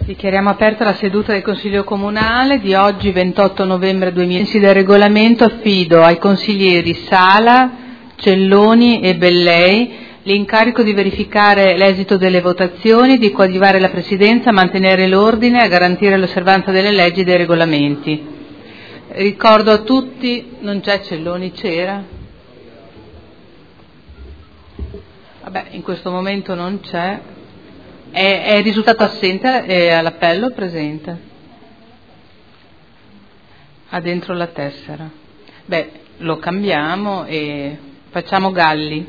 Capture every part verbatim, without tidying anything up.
Dichiariamo aperta la seduta del Consiglio Comunale di oggi, ventotto novembre duemila. Del regolamento affido ai consiglieri Sala, Celloni e Bellei l'incarico di verificare l'esito delle votazioni, di coadiuvare la Presidenza, a mantenere l'ordine e a garantire l'osservanza delle leggi e dei regolamenti. Ricordo a tutti, non c'è Celloni, c'era? Vabbè, in questo momento non c'è. È, è risultato assente e all'appello presente. Ha dentro la tessera. Beh, lo cambiamo e facciamo Galli.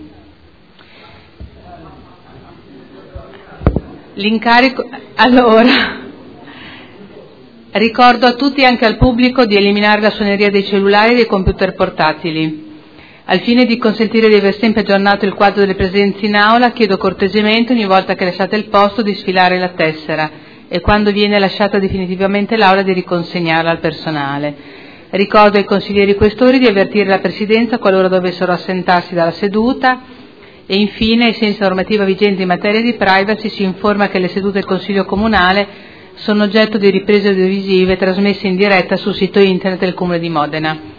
L'incarico. Allora, ricordo a tutti e anche al pubblico di eliminare la suoneria dei cellulari e dei computer portatili. Al fine di consentire di aver sempre aggiornato il quadro delle presenze in aula, chiedo cortesemente, ogni volta che lasciate il posto, di sfilare la tessera e quando viene lasciata definitivamente l'aula di riconsegnarla al personale. Ricordo ai consiglieri questori di avvertire la Presidenza qualora dovessero assentarsi dalla seduta e infine, ai sensi della normativa vigente in materia di privacy, si informa che le sedute del Consiglio Comunale sono oggetto di riprese audiovisive trasmesse in diretta sul sito internet del Comune di Modena.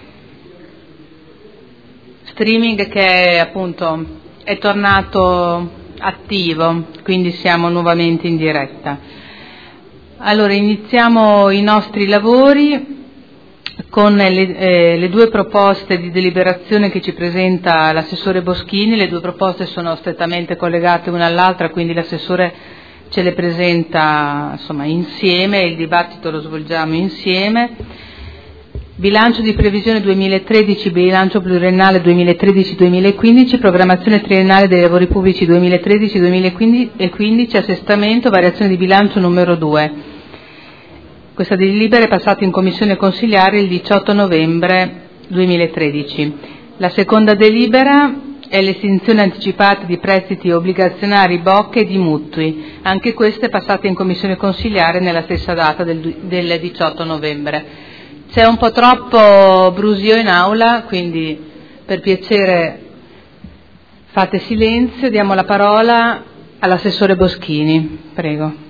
Streaming che appunto è tornato attivo, quindi siamo nuovamente in diretta. Allora, iniziamo i nostri lavori con le, eh, le due proposte di deliberazione che ci presenta l'assessore Boschini. Le due proposte sono strettamente collegate una all'altra, quindi l'assessore ce le presenta insomma insieme e il dibattito lo svolgiamo insieme. Bilancio di previsione duemilatredici, bilancio pluriennale duemilatredici duemilaquindici, programmazione triennale dei lavori pubblici duemilatredici duemilaquindici, assestamento, variazione di bilancio numero due. Questa delibera è passata in commissione consiliare il diciotto novembre duemilatredici. La seconda delibera è l'estinzione anticipata di prestiti obbligazionari, bocche e di mutui. Anche questa è passata in commissione consiliare nella stessa data del, del diciotto novembre. C'è un po' troppo brusio in aula, quindi per piacere fate silenzio. Diamo la parola all'assessore Boschini. Prego.